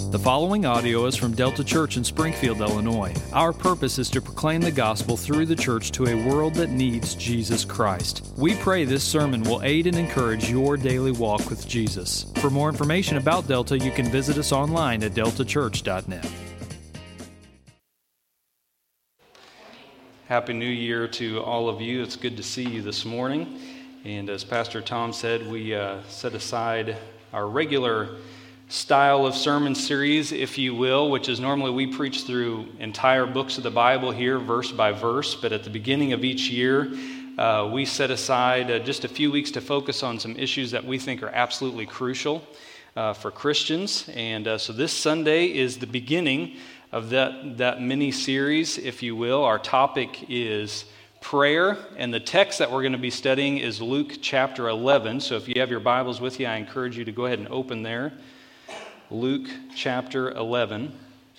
The following audio is from Delta Church in Springfield, Illinois. Our purpose is to proclaim the gospel through the church to a world that needs Jesus Christ. We pray this sermon will aid and encourage your daily walk with Jesus. For more information about Delta, you can visit us online at deltachurch.net. Happy New Year to all of you. It's good to see you this morning. And as Pastor Tom said, we set aside our regular style of sermon series, if you will, which is normally we preach through entire books of the Bible here, verse by verse, but at the beginning of each year, we set aside just a few weeks to focus on some issues that we think are absolutely crucial for Christians. And so this Sunday is the beginning of that mini-series, if you will. Our topic is prayer, and the text that we're going to be studying is Luke chapter 11. So if you have your Bibles with you, I encourage you to go ahead and open there. Luke chapter 11.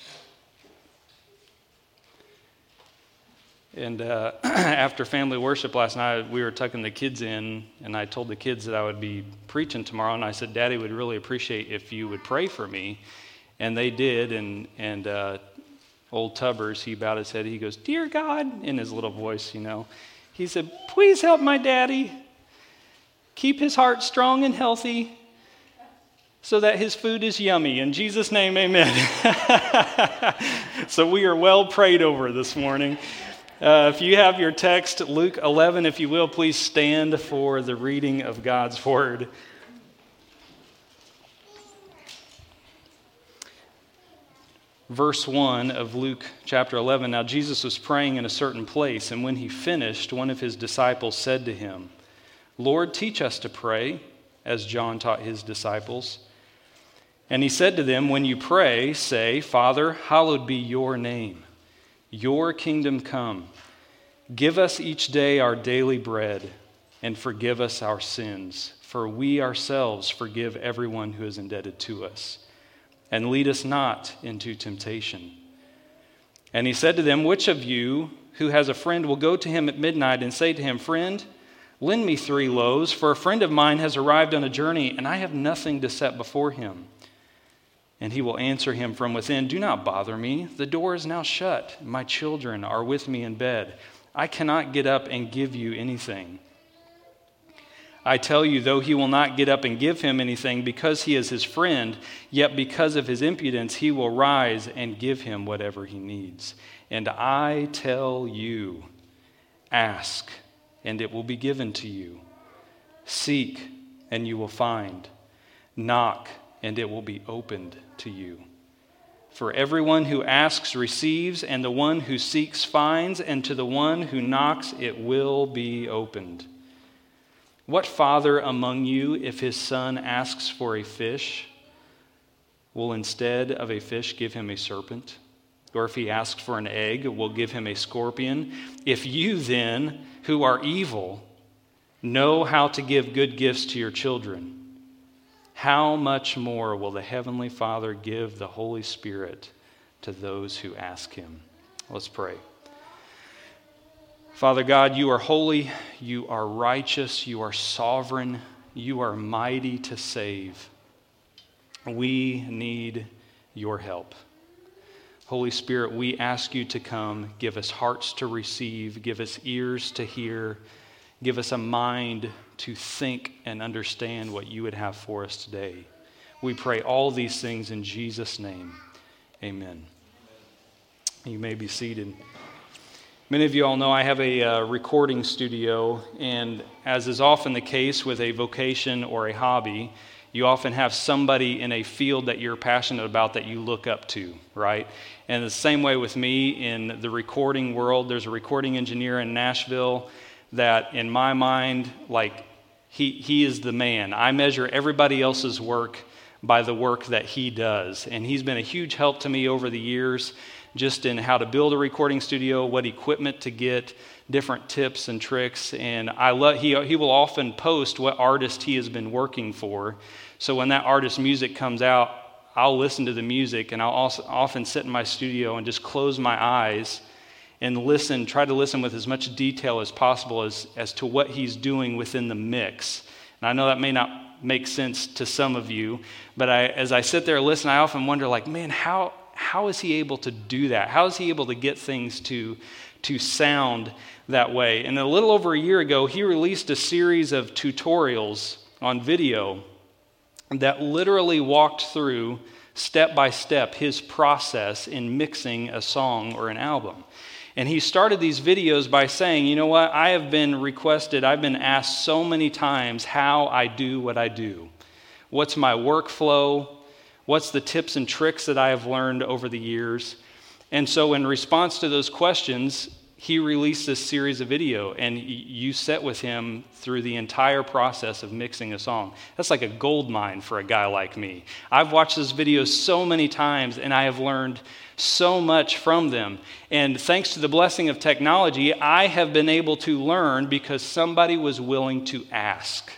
And after family worship last night, we were tucking the kids in, and I told the kids that I would be preaching tomorrow, and I said, Daddy would really appreciate if you would pray for me. And they did, and old Tubbers, he bowed his head, he goes, Dear God, in his little voice, you know. He said, please help my daddy. Keep his heart strong and healthy, so that his food is yummy. In Jesus' name, amen. So we are well prayed over this morning. If you have your text, Luke 11, if you will, please stand for the reading of God's word. Verse 1 of Luke chapter 11, Now Jesus was praying in a certain place, and when he finished, one of his disciples said to him, Lord, teach us to pray, as John taught his disciples. And he said to them, When you pray, say, Father, hallowed be your name. Your kingdom come. Give us each day our daily bread, and forgive us our sins, for we ourselves forgive everyone who is indebted to us. And lead us not into temptation. And he said to them, Which of you who has a friend will go to him at midnight and say to him, Friend, lend me 3 loaves, for a friend of mine has arrived on a journey, and I have nothing to set before him. And he will answer him from within, Do not bother me. The door is now shut. My children are with me in bed. I cannot get up and give you anything. I tell you, though he will not get up and give him anything because he is his friend, yet because of his impudence he will rise and give him whatever he needs. And I tell you, ask, and it will be given to you. Seek, and you will find. Knock, and it will be opened to you. For everyone who asks receives, and the one who seeks finds, and to the one who knocks it will be opened. What father among you, if his son asks for a fish, will instead of a fish give him a serpent? Or if he asks for an egg, will give him a scorpion? If you then, who are evil, know how to give good gifts to your children, how much more will the Heavenly Father give the Holy Spirit to those who ask him? Let's pray. Father God, you are holy, you are righteous, you are sovereign, you are mighty to save. We need your help. Holy Spirit, we ask you to come, give us hearts to receive, give us ears to hear, give us a mind to think and understand what you would have for us today. We pray all these things in Jesus' name. Amen. You may be seated. Many of you all know I have a recording studio, and as is often the case with a vocation or a hobby, you often have somebody in a field that you're passionate about that you look up to, right? And the same way with me in the recording world. There's a recording engineer in Nashville that, in my mind, like, he is the man. I measure everybody else's work by the work that he does, and he's been a huge help to me over the years, just in how to build a recording studio, what equipment to get, different tips and tricks. And I love he will often post what artist he has been working for. So when that artist's music comes out, I'll listen to the music, and I'll also often sit in my studio and just close my eyes and listen, try to listen with as much detail as possible as to what he's doing within the mix. And I know that may not make sense to some of you, but as I sit there and listen, I often wonder, like, man, how is he able to do that? How is he able to get things to sound that way? And a little over a year ago, he released a series of tutorials on video that literally walked through, step by step, his process in mixing a song or an album. And he started these videos by saying, you know what, I've been asked so many times how I do what I do. What's my workflow? What's the tips and tricks that I have learned over the years? And so in response to those questions, he released this series of video, and you sat with him through the entire process of mixing a song. That's like a gold mine for a guy like me. I've watched those videos so many times, and I have learned so much from them. And thanks to the blessing of technology, I have been able to learn because somebody was willing to ask.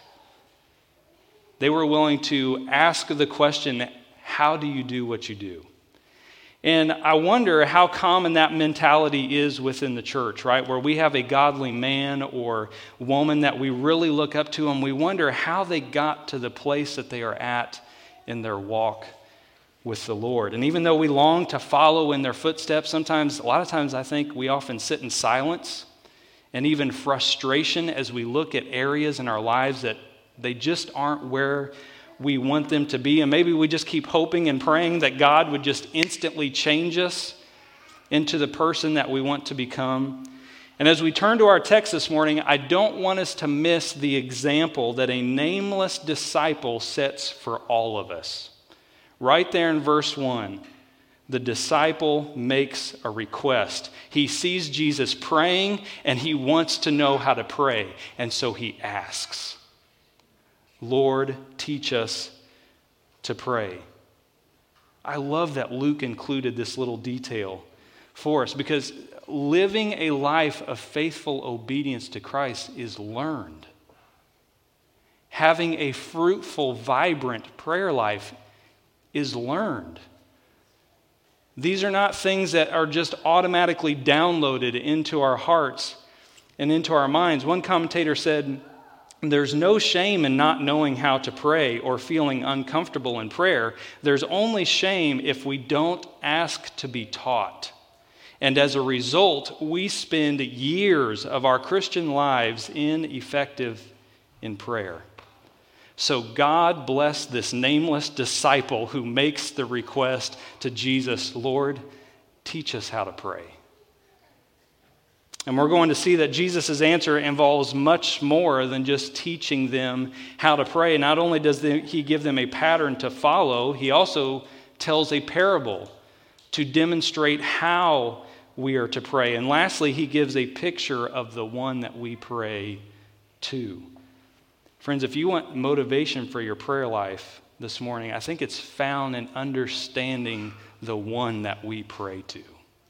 They were willing to ask the question, how do you do what you do? And I wonder how common that mentality is within the church, right? Where we have a godly man or woman that we really look up to, and we wonder how they got to the place that they are at in their walk with the Lord. And even though we long to follow in their footsteps, a lot of times I think we often sit in silence and even frustration as we look at areas in our lives that they just aren't where we want them to be, and maybe we just keep hoping and praying that God would just instantly change us into the person that we want to become. And as we turn to our text this morning, I don't want us to miss the example that a nameless disciple sets for all of us. Right there in verse 1, the disciple makes a request. He sees Jesus praying, and he wants to know how to pray, and so he asks, Lord, teach us to pray. I love that Luke included this little detail for us because living a life of faithful obedience to Christ is learned. Having a fruitful, vibrant prayer life is learned. These are not things that are just automatically downloaded into our hearts and into our minds. One commentator said, there's no shame in not knowing how to pray or feeling uncomfortable in prayer. There's only shame if we don't ask to be taught. And as a result, we spend years of our Christian lives ineffective in prayer. So God bless this nameless disciple who makes the request to Jesus, Lord, teach us how to pray. And we're going to see that Jesus' answer involves much more than just teaching them how to pray. Not only does he give them a pattern to follow, he also tells a parable to demonstrate how we are to pray. And lastly, he gives a picture of the one that we pray to. Friends, if you want motivation for your prayer life this morning, I think it's found in understanding the one that we pray to.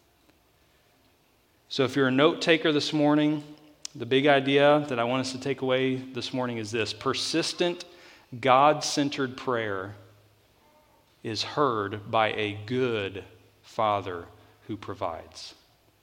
So if you're a note taker this morning, the big idea that I want us to take away this morning is this: persistent, God-centered prayer is heard by a good Father who provides.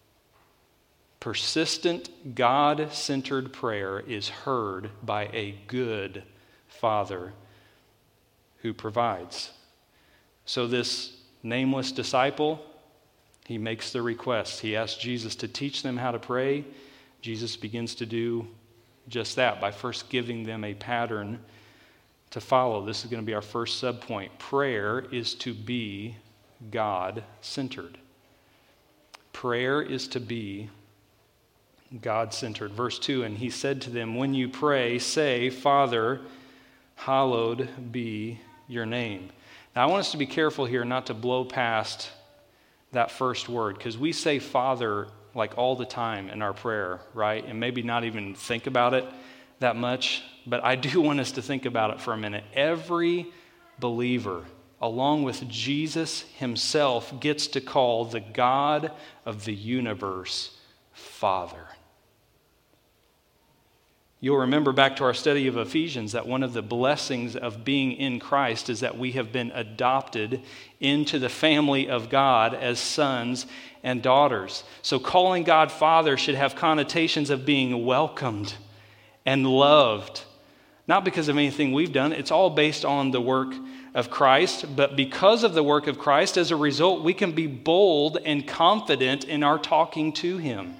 Persistent, God-centered prayer is heard by a good Father who provides. So this nameless disciple, he makes the request. He asks Jesus to teach them how to pray. Jesus begins to do just that by first giving them a pattern to follow. This is going to be our first subpoint. Prayer is to be God-centered. Prayer is to be God-centered. Verse 2, and he said to them, when you pray, say, Father, hallowed be your name. Now, I want us to be careful here not to blow past that first word, because we say Father like all the time in our prayer, right? And maybe not even think about it that much, but I do want us to think about it for a minute. Every believer, along with Jesus himself, gets to call the God of the universe Father. You'll remember back to our study of Ephesians that one of the blessings of being in Christ is that we have been adopted into the family of God as sons and daughters. So calling God Father should have connotations of being welcomed and loved, not because of anything we've done. It's all based on the work of Christ. But because of the work of Christ, as a result, we can be bold and confident in our talking to him.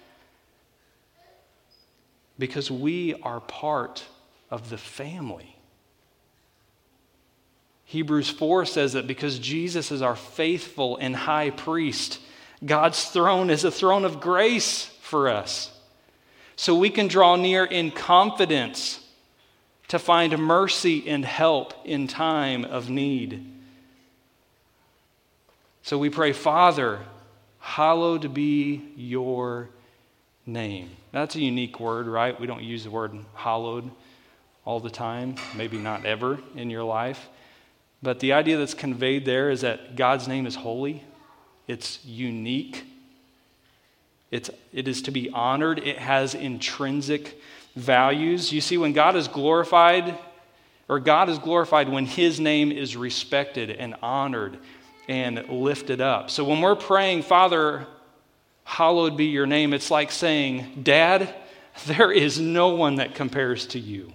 Because we are part of the family. Hebrews 4 says that because Jesus is our faithful and high priest, God's throne is a throne of grace for us. So we can draw near in confidence to find mercy and help in time of need. So we pray, Father, hallowed be your name. That's a unique word, right? We don't use the word hallowed all the time, maybe not ever in your life. But the idea that's conveyed there is that God's name is holy. It's unique. It is to be honored. It has intrinsic values. You see, when God is glorified, or God is glorified when his name is respected and honored and lifted up. So when we're praying, Father, hallowed be your name, it's like saying, Dad, there is no one that compares to you.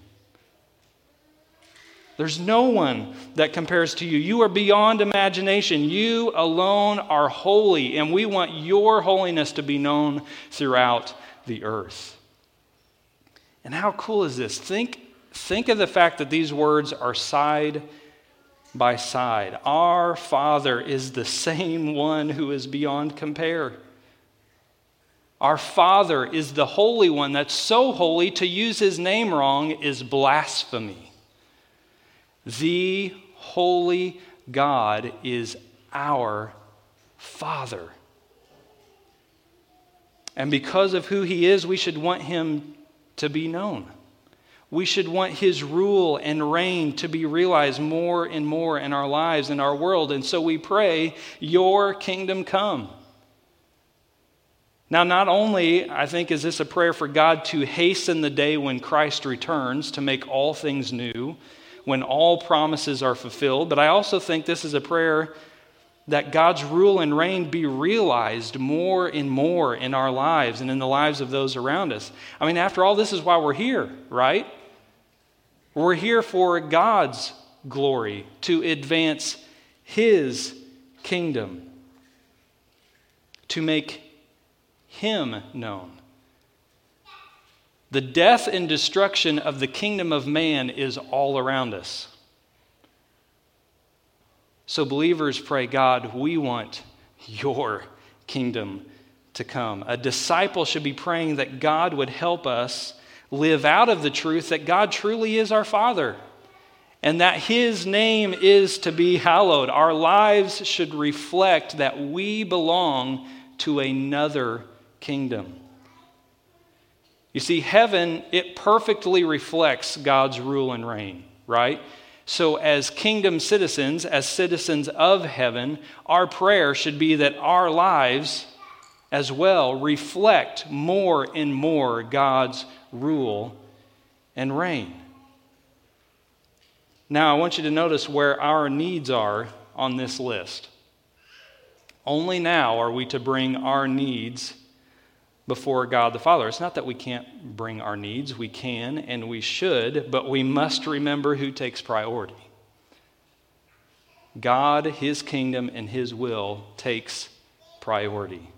There's no one that compares to you. You are beyond imagination. You alone are holy, and we want your holiness to be known throughout the earth. And how cool is this? Think of the fact that these words are side by side. Our Father is the same one who is beyond compare. Our Father is the Holy One that's so holy, to use his name wrong is blasphemy. The holy God is our Father. And because of who he is, we should want him to be known. We should want his rule and reign to be realized more and more in our lives, in our world. And so we pray, your kingdom come. Now, not only, I think, is this a prayer for God to hasten the day when Christ returns to make all things new, when all promises are fulfilled, but I also think this is a prayer that God's rule and reign be realized more and more in our lives and in the lives of those around us. I mean, after all, this is why we're here, right? We're here for God's glory, to advance his kingdom, to make him known. The death and destruction of the kingdom of man is all around us. So believers pray, God, we want your kingdom to come. A disciple should be praying that God would help us live out of the truth that God truly is our Father and that his name is to be hallowed. Our lives should reflect that we belong to another kingdom. You see, heaven, it perfectly reflects God's rule and reign, right? So as kingdom citizens, as citizens of heaven, our prayer should be that our lives as well reflect more and more God's rule and reign. Now, I want you to notice where our needs are on this list. Only now are we to bring our needs before God the Father. It's not that we can't bring our needs. We can and we should, but we must remember who takes priority. God, his kingdom, and his will takes priority.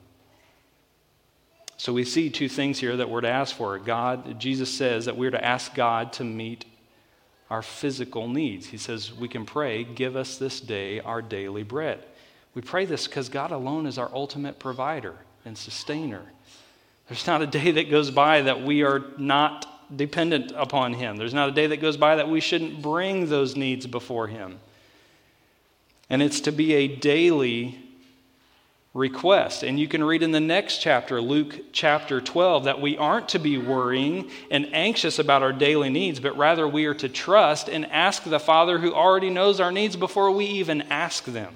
So we see two things here that we're to ask for. Jesus says that we're to ask God to meet our physical needs. He says we can pray, give us this day our daily bread. We pray this because God alone is our ultimate provider and sustainer. There's not a day that goes by that we are not dependent upon him. There's not a day that goes by that we shouldn't bring those needs before him. And it's to be a daily request. And you can read in the next chapter, Luke chapter 12, that we aren't to be worrying and anxious about our daily needs, but rather we are to trust and ask the Father who already knows our needs before we even ask them.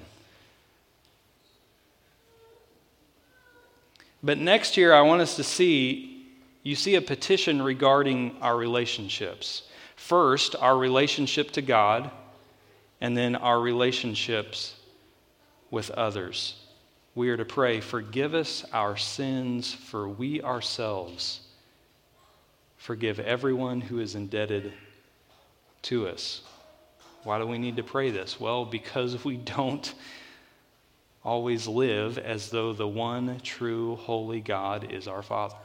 But next here, I want us to see a petition regarding our relationships. First, our relationship to God, and then our relationships with others. We are to pray, forgive us our sins, for we ourselves forgive everyone who is indebted to us. Why do we need to pray this? Well, because we don't always live as though the one true holy God is our Father.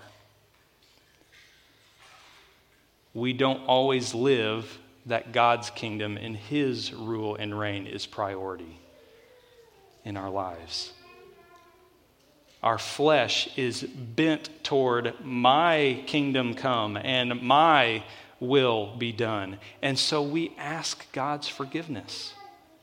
We don't always live that God's kingdom and His rule and reign is priority in our lives. Our flesh is bent toward my kingdom come and my will be done. And so we ask God's forgiveness.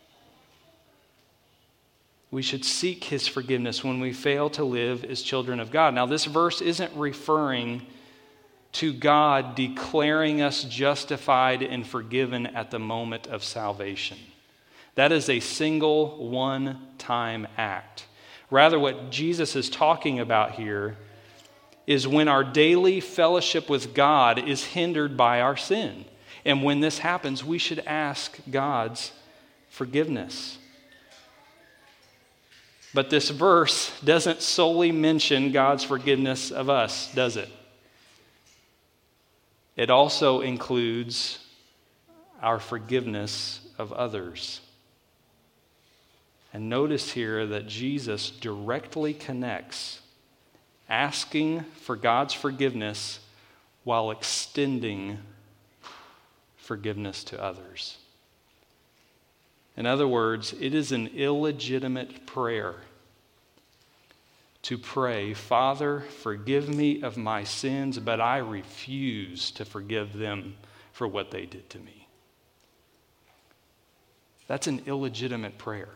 We should seek His forgiveness when we fail to live as children of God. Now, this verse isn't referring to God declaring us justified and forgiven at the moment of salvation. That is a single, one-time act. Rather, what Jesus is talking about here is when our daily fellowship with God is hindered by our sin. And when this happens, we should ask God's forgiveness. But this verse doesn't solely mention God's forgiveness of us, does it? It also includes our forgiveness of others. And notice here that Jesus directly connects asking for God's forgiveness while extending forgiveness to others. In other words, it is an illegitimate prayer to pray, Father, forgive me of my sins, but I refuse to forgive them for what they did to me. That's an illegitimate prayer.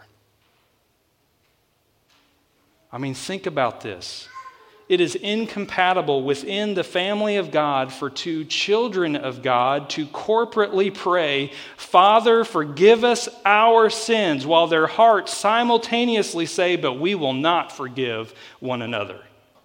I mean, think about this. It is incompatible within the family of God for two children of God to corporately pray, Father, forgive us our sins, while their hearts simultaneously say, but we will not forgive one another.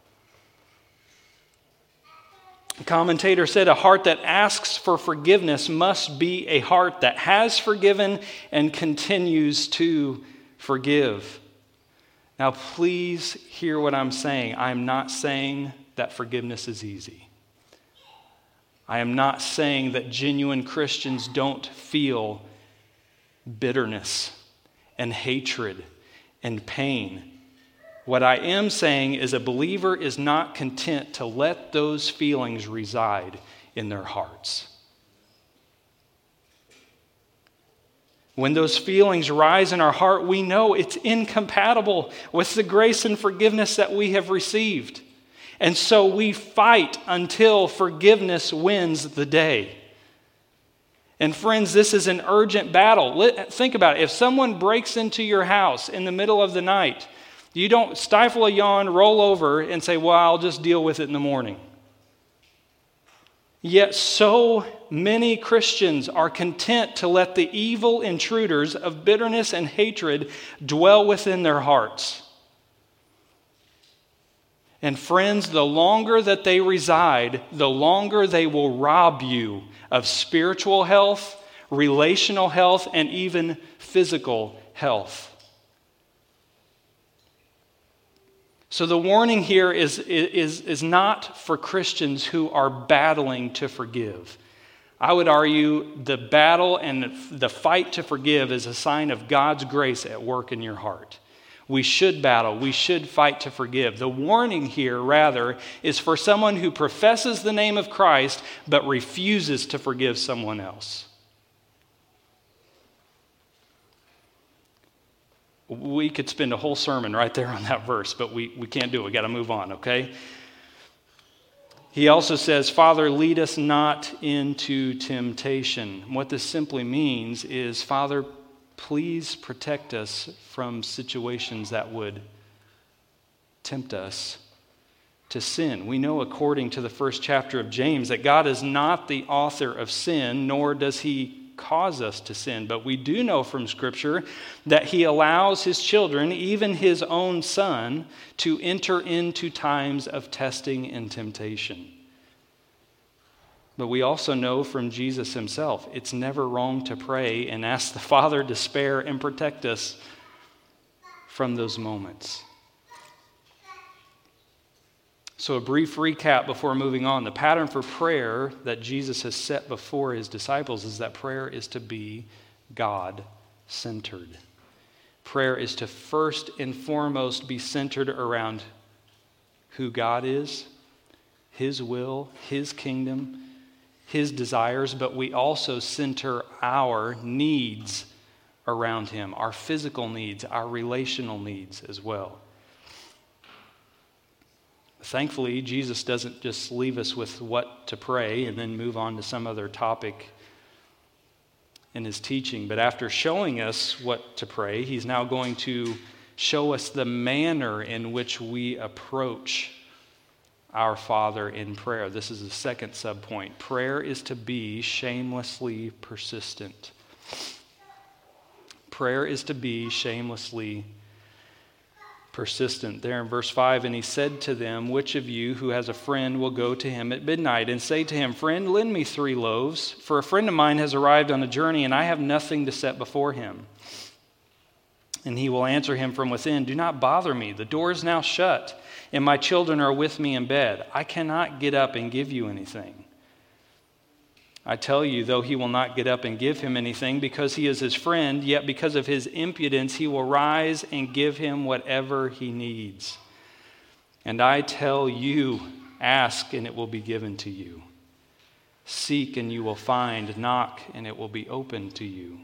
A commentator said, a heart that asks for forgiveness must be a heart that has forgiven and continues to forgive. Now, please hear what I'm saying. I'm not saying that forgiveness is easy. I am not saying that genuine Christians don't feel bitterness and hatred and pain. What I am saying is a believer is not content to let those feelings reside in their hearts. When those feelings rise in our heart, we know it's incompatible with the grace and forgiveness that we have received. And so we fight until forgiveness wins the day. And friends, this is an urgent battle. Think about it. If someone breaks into your house in the middle of the night, you don't stifle a yawn, roll over, and say, well, I'll just deal with it in the morning. Yet so many Christians are content to let the evil intruders of bitterness and hatred dwell within their hearts. And friends, the longer that they reside, the longer they will rob you of spiritual health, relational health, and even physical health. So the warning here is not for Christians who are battling to forgive. I would argue the battle and the fight to forgive is a sign of God's grace at work in your heart. We should battle. We should fight to forgive. The warning here, rather, is for someone who professes the name of Christ but refuses to forgive someone else. We could spend a whole sermon right there on that verse, but we can't do it. We got to move on, okay? He also says, Father, lead us not into temptation. What this simply means is, Father, please protect us from situations that would tempt us to sin. We know, according to the first chapter of James, that God is not the author of sin, nor does He cause us to sin. But we do know from Scripture that He allows His children, even His own Son, to enter into times of testing and temptation. But we also know from Jesus Himself, it's never wrong to pray and ask the Father to spare and protect us from those moments. So a brief recap before moving on. The pattern for prayer that Jesus has set before his disciples is that prayer is to be God-centered. Prayer is to first and foremost be centered around who God is, his will, his kingdom, his desires, but we also center our needs around him, our physical needs, our relational needs as well. Thankfully, Jesus doesn't just leave us with what to pray and then move on to some other topic in his teaching. But after showing us what to pray, he's now going to show us the manner in which we approach our Father in prayer. This is the second subpoint. Prayer is to be shamelessly persistent. Prayer is to be shamelessly persistent. There in verse 5, and he said to them, which of you who has a friend will go to him at midnight and say to him, friend, lend me 3 loaves, for a friend of mine has arrived on a journey and I have nothing to set before him. And he will answer him from within, do not bother me. The door is now shut and my children are with me in bed. I cannot get up and give you anything. I tell you, though he will not get up and give him anything because he is his friend, yet because of his impudence he will rise and give him whatever he needs. And I tell you, ask and it will be given to you. Seek and you will find. Knock and it will be opened to you.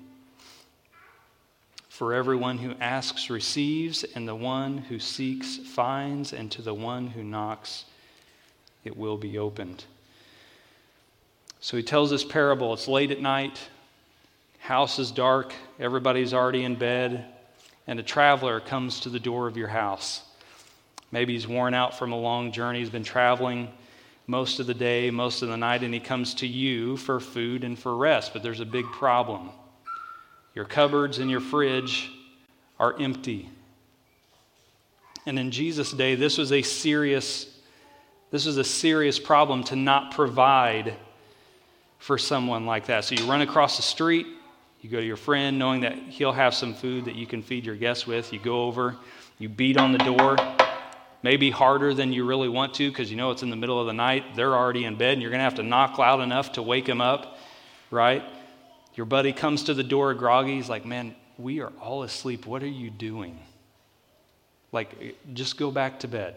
For everyone who asks receives, and the one who seeks finds, and to the one who knocks it will be opened. So he tells this parable. It's late at night, house is dark, everybody's already in bed, and a traveler comes to the door of your house. Maybe he's worn out from a long journey, he's been traveling most of the day, most of the night, and he comes to you for food and for rest. But there's a big problem. Your cupboards and your fridge are empty. And in Jesus' day, this was a serious problem to not provide for someone like that. So you run across the street, you go to your friend knowing that he'll have some food that you can feed your guests with. You go over, you beat on the door, maybe harder than you really want to because you know it's in the middle of the night. They're already in bed and you're going to have to knock loud enough to wake them up, right? Your buddy comes to the door groggy. He's like, man, we are all asleep. What are you doing? Like, just go back to bed.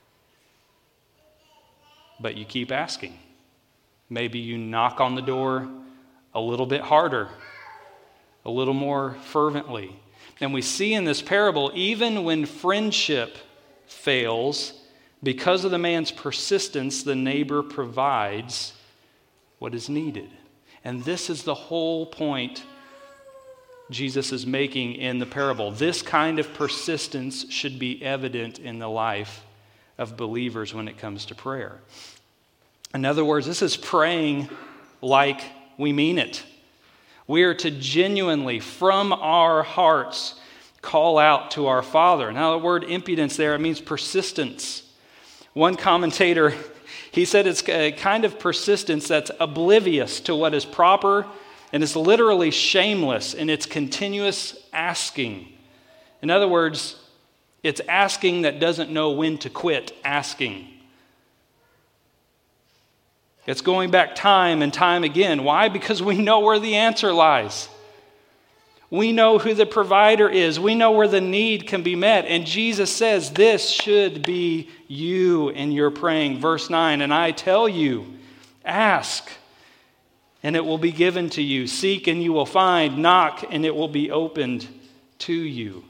But you keep asking. Maybe you knock on the door a little bit harder, a little more fervently. And we see in this parable, even when friendship fails, because of the man's persistence, the neighbor provides what is needed. And this is the whole point Jesus is making in the parable. This kind of persistence should be evident in the life of believers when it comes to prayer. In other words, this is praying like we mean it. We are to genuinely, from our hearts, call out to our Father. Now, the word impudence there, it means persistence. One commentator, he said it's a kind of persistence that's oblivious to what is proper, and it's literally shameless in its continuous asking. In other words, it's asking that doesn't know when to quit asking. It's going back time and time again. Why? Because we know where the answer lies. We know who the provider is. We know where the need can be met. And Jesus says this should be you in your praying. Verse 9, and I tell you, ask, and it will be given to you. Seek, and you will find. Knock, and it will be opened to you.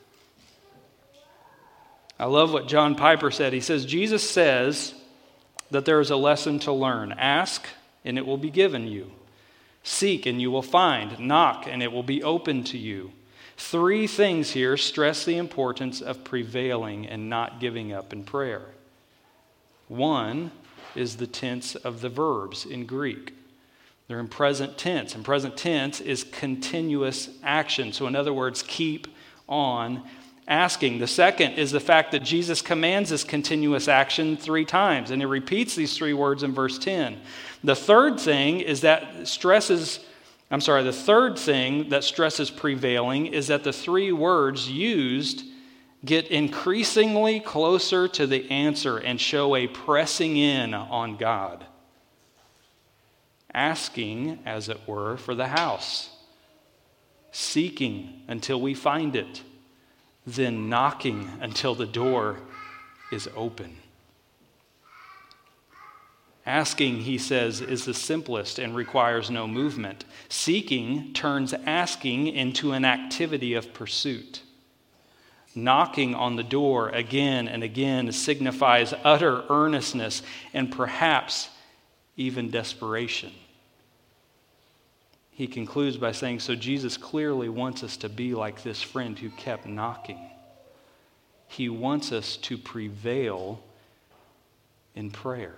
I love what John Piper said. He says, Jesus says that there is a lesson to learn. Ask, and it will be given you. Seek, and you will find. Knock, and it will be open to you. 3 things here stress the importance of prevailing and not giving up in prayer. 1 is the tense of the verbs in Greek. They're in present tense, and present tense is continuous action. So in other words, keep on asking. The second is the fact that Jesus commands this continuous action 3 times, and he repeats these 3 words in verse 10. The third thing that stresses prevailing is that the 3 words used get increasingly closer to the answer and show a pressing in on God. Asking, as it were, for the house. Seeking until we find it. Then knocking until the door is open. Asking, he says, is the simplest and requires no movement. Seeking turns asking into an activity of pursuit. Knocking on the door again and again signifies utter earnestness and perhaps even desperation. He concludes by saying, so Jesus clearly wants us to be like this friend who kept knocking. He wants us to prevail in prayer.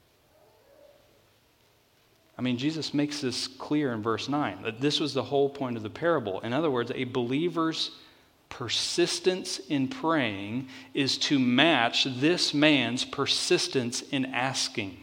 I mean, Jesus makes this clear in verse 9, that this was the whole point of the parable. In other words, a believer's persistence in praying is to match this man's persistence in asking.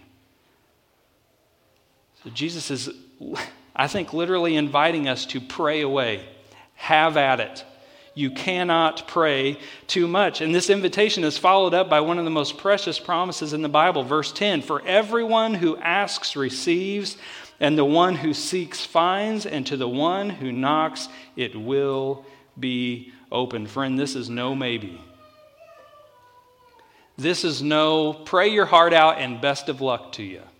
So Jesus is, I think, literally inviting us to pray away. Have at it. You cannot pray too much. And this invitation is followed up by one of the most precious promises in the Bible. Verse 10, for everyone who asks receives, and the one who seeks finds, and to the one who knocks it will be open. Friend, this is no maybe. This is no pray your heart out and best of luck to you.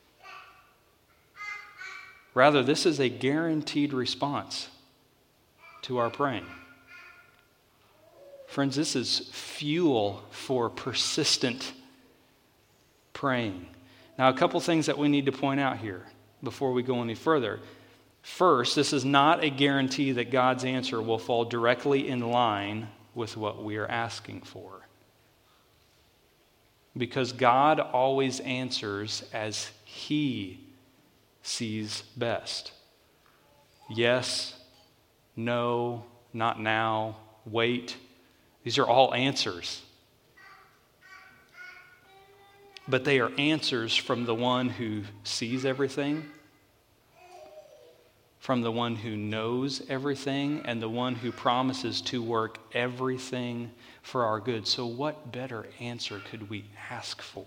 Rather, this is a guaranteed response to our praying. Friends, this is fuel for persistent praying. Now, a couple things that we need to point out here before we go any further. First, this is not a guarantee that God's answer will fall directly in line with what we are asking for. Because God always answers as He sees best. Yes, no, not now, wait. These are all answers. But they are answers from the one who sees everything, from the one who knows everything, and the one who promises to work everything for our good. So what better answer could we ask for?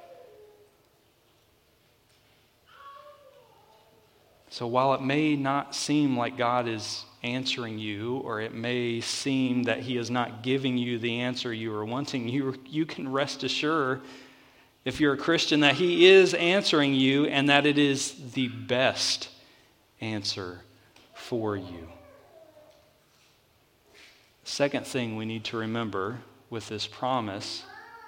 So while it may not seem like God is answering you, or it may seem that He is not giving you the answer you are wanting, you can rest assured, if you're a Christian, that He is answering you and that it is the best answer for you. Second thing we need to remember with this promise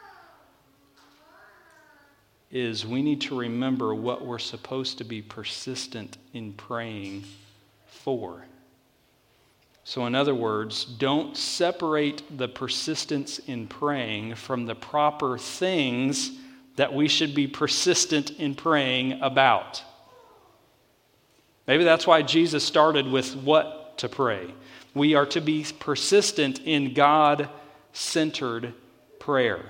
is we need to remember what we're supposed to be persistent in praying for. So in other words, don't separate the persistence in praying from the proper things that we should be persistent in praying about. Maybe that's why Jesus started with what to pray. We are to be persistent in God-centered prayer.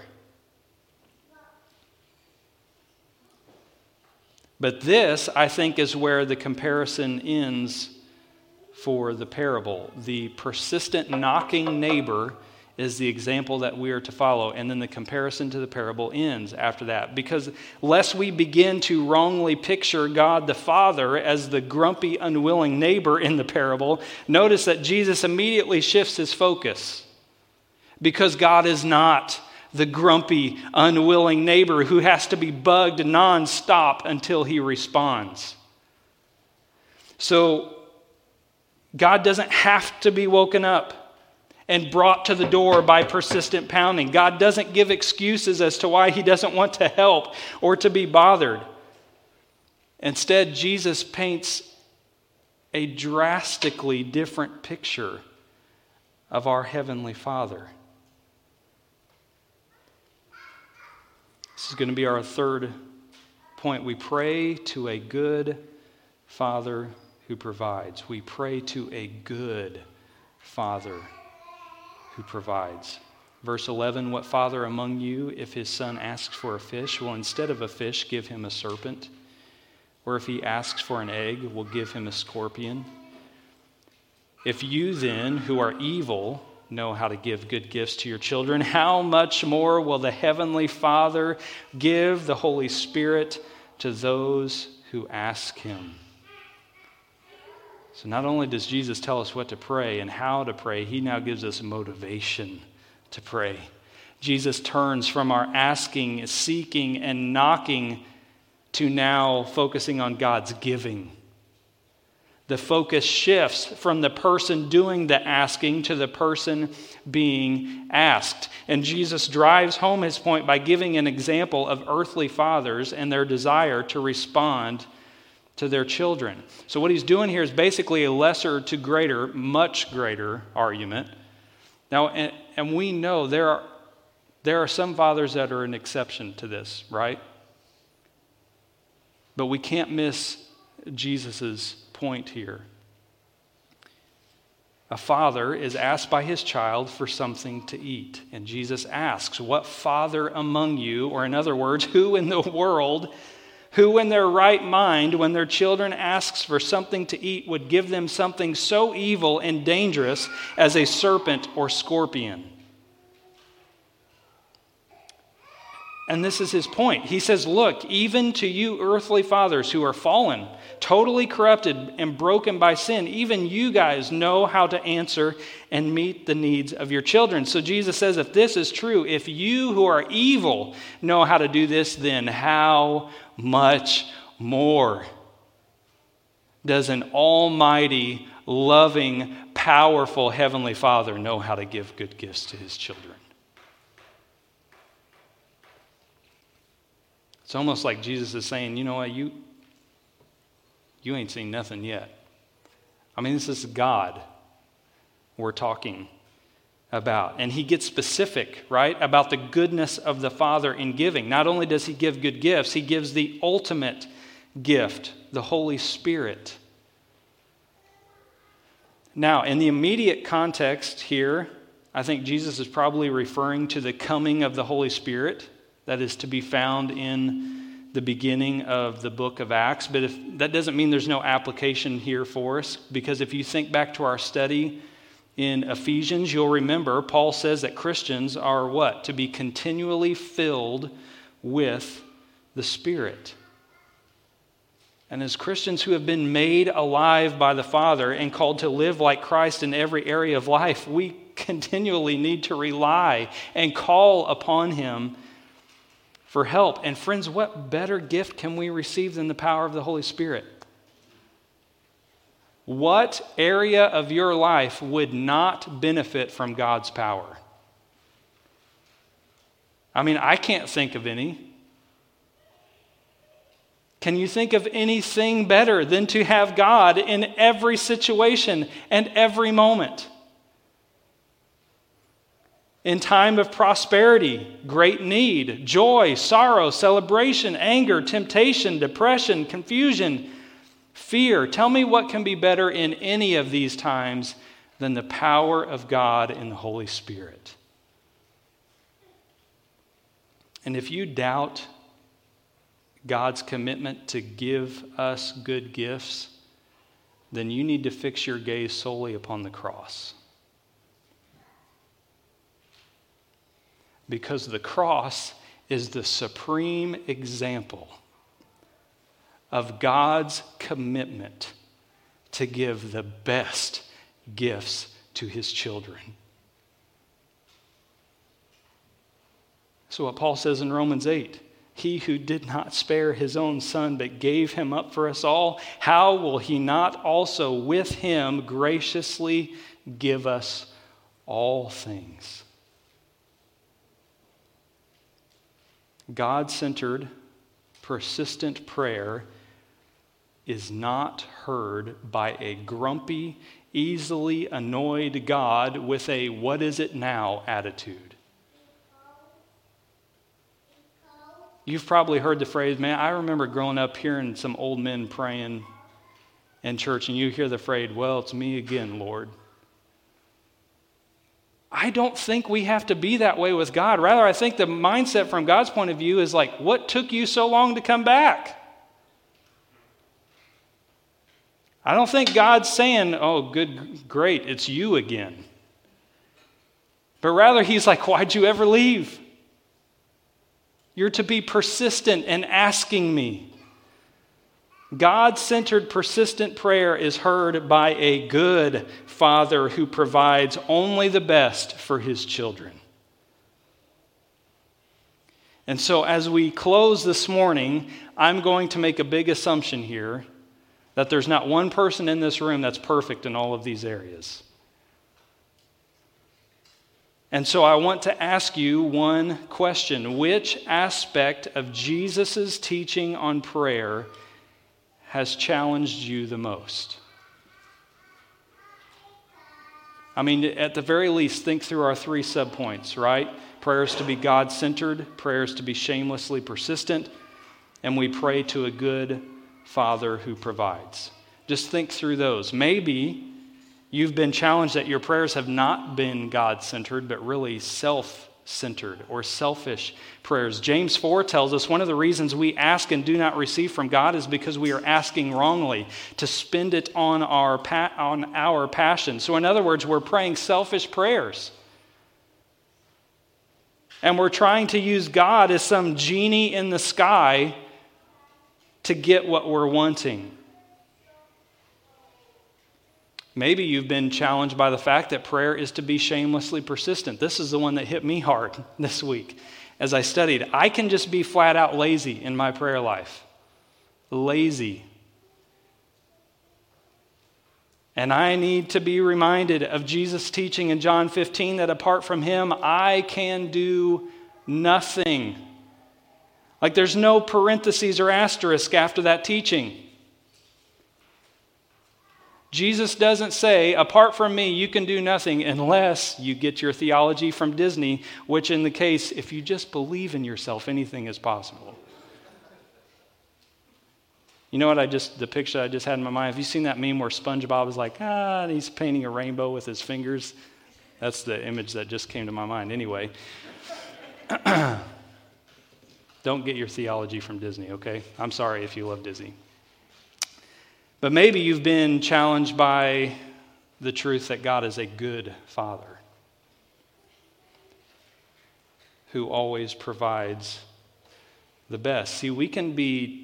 But this, I think, is where the comparison ends for the parable. The persistent knocking neighbor is the example that we are to follow, and then the comparison to the parable ends after that. Because lest we begin to wrongly picture God the Father as the grumpy, unwilling neighbor in the parable, notice that Jesus immediately shifts his focus. Because God is not the grumpy, unwilling neighbor who has to be bugged nonstop until he responds. So, God doesn't have to be woken up and brought to the door by persistent pounding. God doesn't give excuses as to why He doesn't want to help or to be bothered. Instead, Jesus paints a drastically different picture of our Heavenly Father. This is going to be our third point. We pray to a good Father who provides. We pray to a good Father who provides. Verse 11, what father among you, if his son asks for a fish, will instead of a fish give him a serpent? Or if he asks for an egg, will give him a scorpion? If you then, who are evil, know how to give good gifts to your children, how much more will the Heavenly Father give the Holy Spirit to those who ask Him? So not only does Jesus tell us what to pray and how to pray, He now gives us motivation to pray. Jesus turns from our asking, seeking, and knocking to now focusing on God's giving. The focus shifts from the person doing the asking to the person being asked. And Jesus drives home his point by giving an example of earthly fathers and their desire to respond to their children. So what he's doing here is basically a lesser to greater, much greater argument. Now, and we know there are some fathers that are an exception to this, right? But we can't miss Jesus' point here. A father is asked by his child for something to eat. And Jesus asks, what father among you, or in other words, who in the world, who in their right mind, when their children asks for something to eat, would give them something so evil and dangerous as a serpent or scorpion? And this is his point. He says, look, even to you earthly fathers who are fallen, totally corrupted and broken by sin, even you guys know how to answer and meet the needs of your children. So Jesus says, if this is true, if you who are evil know how to do this, then how much more does an almighty, loving, powerful Heavenly Father know how to give good gifts to His children? It's almost like Jesus is saying, you know what, you ain't seen nothing yet. I mean, this is God we're talking about. And He gets specific, right, about the goodness of the Father in giving. Not only does He give good gifts, He gives the ultimate gift, the Holy Spirit. Now, in the immediate context here, I think Jesus is probably referring to the coming of the Holy Spirit. That is to be found in the beginning of the book of Acts. But that doesn't mean there's no application here for us, because if you think back to our study in Ephesians, you'll remember Paul says that Christians are what? To be continually filled with the Spirit. And as Christians who have been made alive by the Father and called to live like Christ in every area of life, we continually need to rely and call upon Him for help. And friends, what better gift can we receive than the power of the Holy Spirit? What area of your life would not benefit from God's power? I mean, I can't think of any. Can you think of anything better than to have God in every situation and every moment? In time of prosperity, great need, joy, sorrow, celebration, anger, temptation, depression, confusion, fear. Tell me what can be better in any of these times than the power of God in the Holy Spirit. And if you doubt God's commitment to give us good gifts, then you need to fix your gaze solely upon the cross. Because the cross is the supreme example of God's commitment to give the best gifts to His children. So what Paul says in Romans 8, He who did not spare His own Son but gave Him up for us all, how will He not also with Him graciously give us all things? God-centered, persistent prayer is not heard by a grumpy, easily annoyed God with a "what is it now" attitude. You've probably heard the phrase, man, I remember growing up hearing some old men praying in church, and you hear the phrase, well, it's me again, Lord. I don't think we have to be that way with God. Rather, I think the mindset from God's point of view is like, what took you so long to come back? I don't think God's saying, oh, good, great, it's you again. But rather, he's like, why'd you ever leave? You're to be persistent in asking me. God-centered, persistent prayer is heard by a good Father who provides only the best for his children. And so as we close this morning, I'm going to make a big assumption here that there's not one person in this room that's perfect in all of these areas. And so I want to ask you one question. Which aspect of Jesus' teaching on prayer has challenged you the most? I mean, at the very least, think through our 3 subpoints, right? Prayer is to be God-centered, prayer is to be shamelessly persistent, and we pray to a good Father who provides. Just think through those. Maybe you've been challenged that your prayers have not been God-centered, but really self-centered or selfish prayers. James 4 tells us one of the reasons we ask and do not receive from God is because we are asking wrongly, to spend it on our passion. So in other words, we're praying selfish prayers. And we're trying to use God as some genie in the sky to get what we're wanting. Maybe you've been challenged by the fact that prayer is to be shamelessly persistent. This is the one that hit me hard this week as I studied. I can just be flat out lazy in my prayer life. Lazy. And I need to be reminded of Jesus' teaching in John 15 that apart from him, I can do nothing. Like there's no parentheses or asterisk after that teaching. Jesus doesn't say, apart from me, you can do nothing unless you get your theology from Disney, which in the case, if you just believe in yourself, anything is possible. You know what the picture I just had in my mind? Have you seen that meme where SpongeBob is like, and he's painting a rainbow with his fingers? That's the image that just came to my mind. Anyway, don't get your theology from Disney, okay? I'm sorry if you love Disney. But maybe you've been challenged by the truth that God is a good Father who always provides the best. See, we can be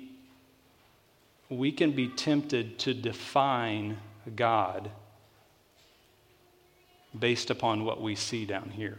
tempted to define God based upon what we see down here,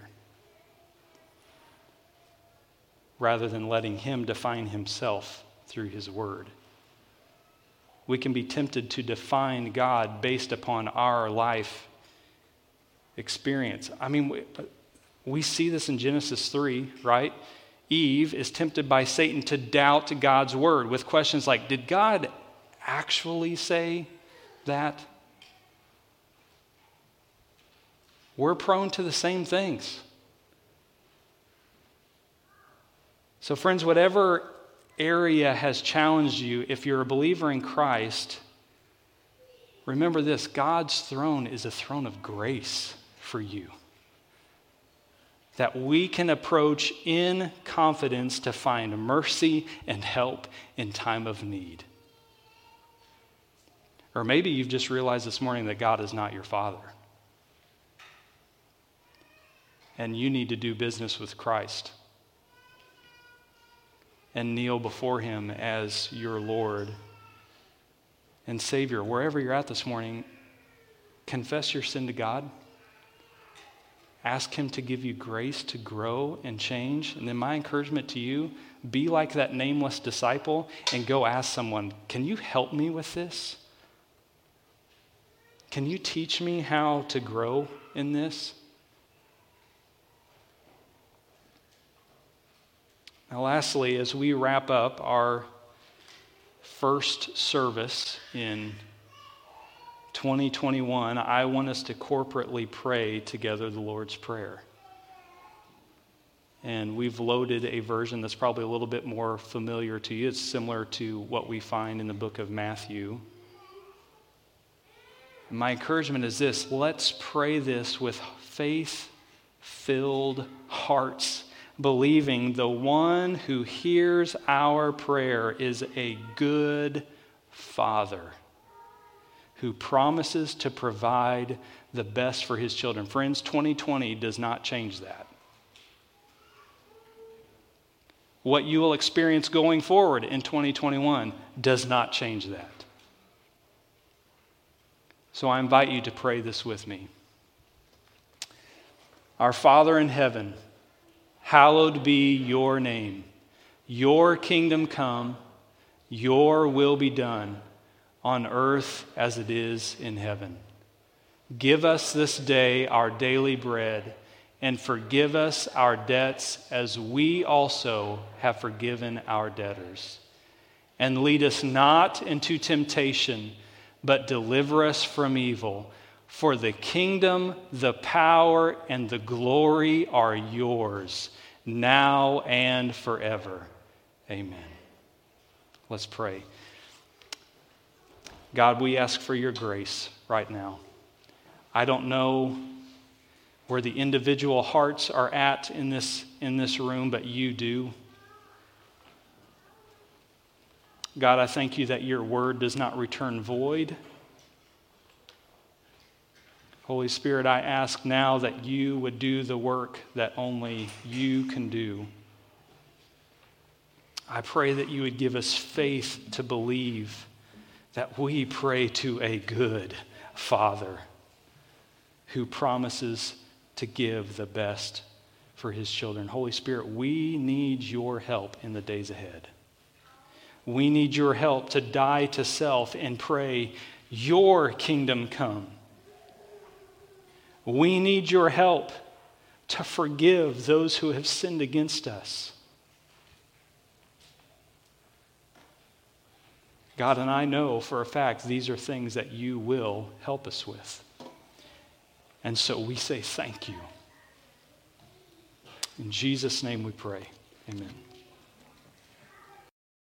rather than letting him define himself through his word. We can be tempted to define God based upon our life experience. I mean, we see this in Genesis 3, right? Eve is tempted by Satan to doubt God's word with questions like, did God actually say that? We're prone to the same things. So friends, whatever area has challenged you, if you're a believer in Christ, remember this: God's throne is a throne of grace for you, that we can approach in confidence to find mercy and help in time of need. Or maybe you've just realized this morning that God is not your Father, and you need to do business with Christ and kneel before him as your Lord and Savior. Wherever you're at this morning, confess your sin to God. Ask him to give you grace to grow and change. And then my encouragement to you, be like that nameless disciple and go ask someone, can you help me with this? Can you teach me how to grow in this? Now, lastly, as we wrap up our first service in 2021, I want us to corporately pray together the Lord's Prayer. And we've loaded a version that's probably a little bit more familiar to you. It's similar to what we find in the book of Matthew. And my encouragement is this: let's pray this with faith-filled hearts, believing the one who hears our prayer is a good Father who promises to provide the best for his children. Friends, 2020 does not change that. What you will experience going forward in 2021 does not change that. So I invite you to pray this with me. Our Father in heaven, hallowed be your name. Your kingdom come, your will be done on earth as it is in heaven. Give us this day our daily bread, and forgive us our debts as we also have forgiven our debtors. And lead us not into temptation, but deliver us from evil. For the kingdom, the power, and the glory are yours, now and forever. Amen. Let's pray. God, we ask for your grace right now. I don't know where the individual hearts are at in this room, but you do. God, I thank you that your word does not return void. Holy Spirit, I ask now that you would do the work that only you can do. I pray that you would give us faith to believe that we pray to a good Father who promises to give the best for his children. Holy Spirit, we need your help in the days ahead. We need your help to die to self and pray, your kingdom come. We need your help to forgive those who have sinned against us. God, and I know for a fact these are things that you will help us with. And so we say thank you. In Jesus' name we pray. Amen.